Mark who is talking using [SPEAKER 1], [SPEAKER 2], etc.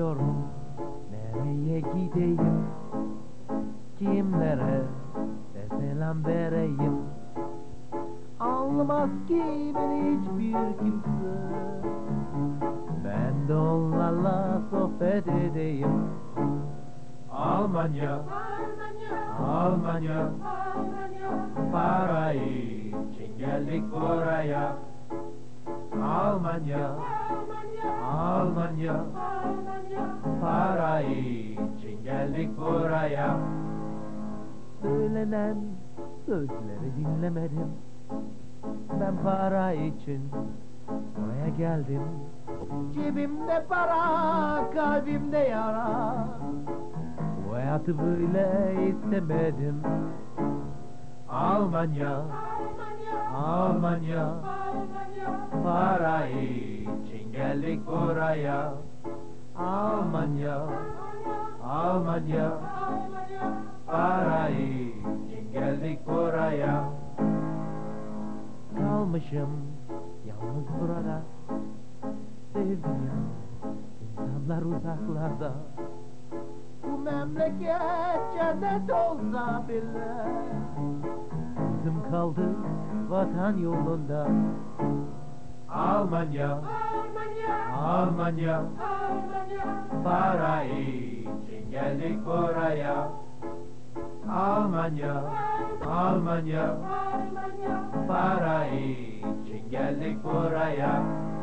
[SPEAKER 1] bilmiyorum nereye gideyim, kimlere de selam vereyim. Anlamaz ki beni hiçbir kimse, ben de onlarla sohbet edeyim. Almanya, Almanya, para için geldik buraya. Almanya, Almanya, para için geldik buraya. Söylenen sözleri dinlemedim, ben para için buraya geldim. Cebimde para, kalbimde yara, bu hayatı böyle istemedim. Almanya, Almanya, para için geldik buraya. Almanya, Almanya, para için geldik buraya. Kalmışım yalnız burada, sevdiğim insanlar uzaklarda. Bu memleket cennet olsa bile, gözüm kaldı vatan yolunda. Almanya, Almanya, para için geldik buraya. Almanya, Almanya, para için geldik buraya.